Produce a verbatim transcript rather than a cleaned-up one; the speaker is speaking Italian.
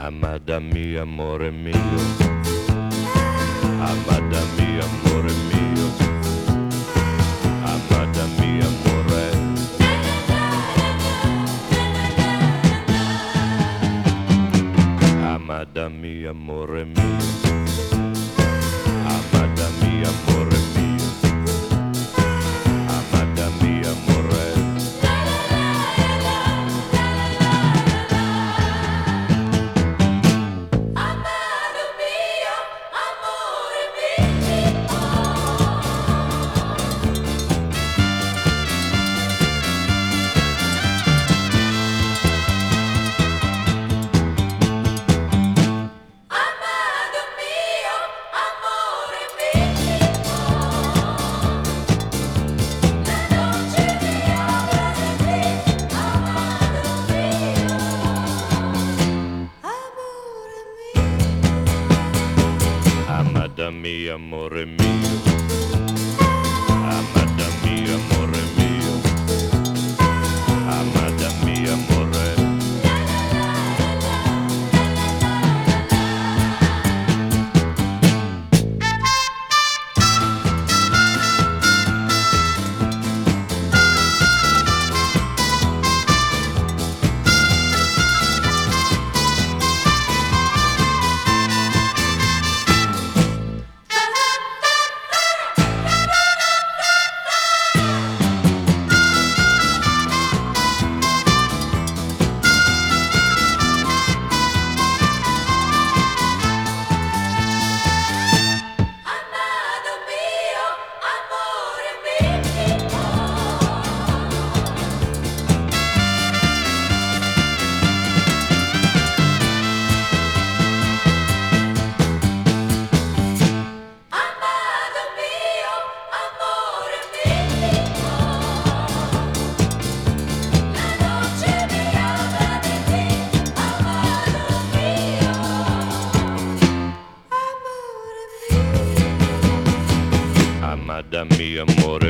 Amada mia, amore mio, amada mia, amore mio, amada mia, amore. Amada mia, amore mio, amada mia, amore mio, amada mia, amore. Amada mia, amore mio, amada mia, amore mio, amada mia, amore. Amada mia, amore